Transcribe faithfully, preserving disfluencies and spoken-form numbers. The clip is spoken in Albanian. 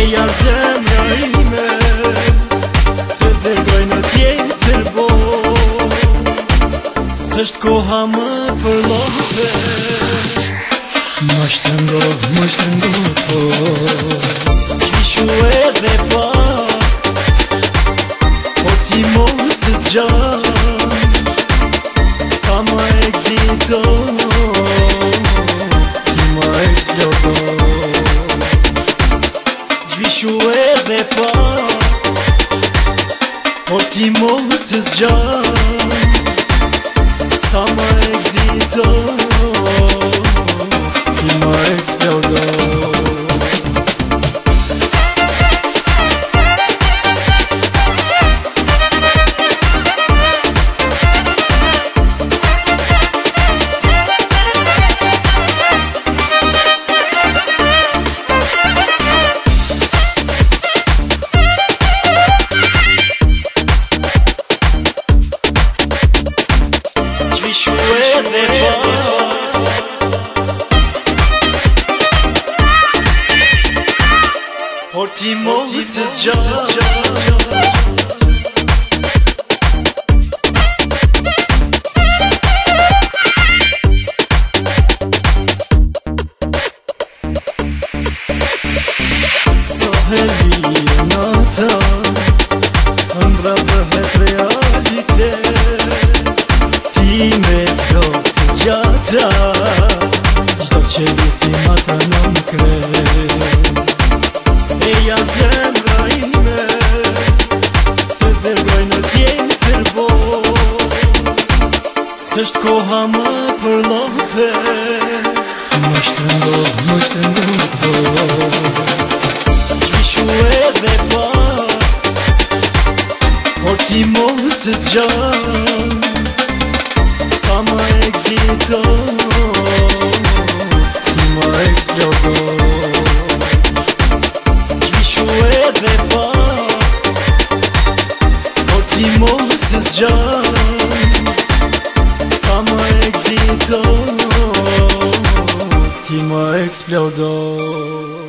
Eja zemra ime të dërgoj në tjetër botë. S'është koha më për lofe, më shtëngoh, më shtëngoh po. Qishu edhe pa, po ti mos e zgjan, sa më eksito, ti më eksplodo. Gjvishu edhe pa, po ti mos e zgjan, sa më eksito, ti më eksplodo. Qishu edhe pa, por ti mos e zgjan, sa heli e nata, ëndra bëhet realitet. Ti me flok të gjata, gjdo që listi ma të në kre. Eja zemra ime të dërgoj në tjetër botë. S'është koha më për lofe, më shtëngoh, më shtëngoh po. Qishu edhe pa, por ti mos e zgjan, sa më eksito, ti më eksplodo. Qishu edhe pa, por ti mos e zgjan, sa më eksito, ti më eksplodo.